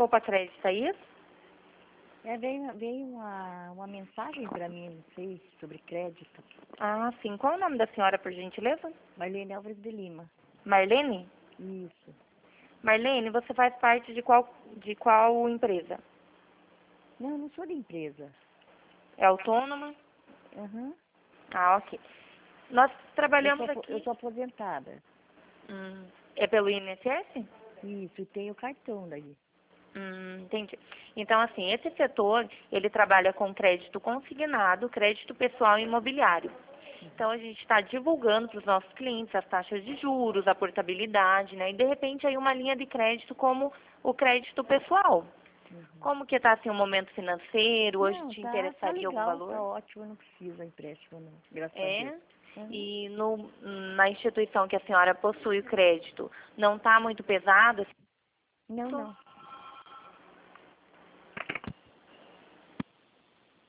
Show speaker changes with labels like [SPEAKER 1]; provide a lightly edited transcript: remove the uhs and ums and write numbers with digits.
[SPEAKER 1] Poupa Crédito, é isso?
[SPEAKER 2] Veio uma mensagem para mim, não sei, sobre crédito.
[SPEAKER 1] Ah, sim. Qual é o nome da senhora, por gentileza?
[SPEAKER 2] Marlene Álvares de Lima.
[SPEAKER 1] Marlene?
[SPEAKER 2] Isso.
[SPEAKER 1] Marlene, você faz parte de qual empresa?
[SPEAKER 2] Não, não sou da empresa.
[SPEAKER 1] É autônoma?
[SPEAKER 2] Aham.
[SPEAKER 1] Ah, ok. Nós trabalhamos
[SPEAKER 2] Eu
[SPEAKER 1] aqui.
[SPEAKER 2] sou aposentada.
[SPEAKER 1] É pelo INSS?
[SPEAKER 2] Isso, e tenho cartão daí.
[SPEAKER 1] Entendi. Então, assim, esse setor, ele trabalha com crédito consignado, crédito pessoal e imobiliário. Então, a gente está divulgando para os nossos clientes as taxas de juros, a portabilidade, né? E, de repente, aí uma linha de crédito como o crédito pessoal. Como que está, assim, o momento financeiro? Hoje
[SPEAKER 2] Não,
[SPEAKER 1] te
[SPEAKER 2] tá
[SPEAKER 1] interessaria algum
[SPEAKER 2] legal, tá
[SPEAKER 1] valor?
[SPEAKER 2] ótimo, eu não preciso empréstimo não, graças a Deus.
[SPEAKER 1] É?
[SPEAKER 2] Aham.
[SPEAKER 1] E na instituição que a senhora possui o crédito, não está muito pesado?
[SPEAKER 2] Não, não.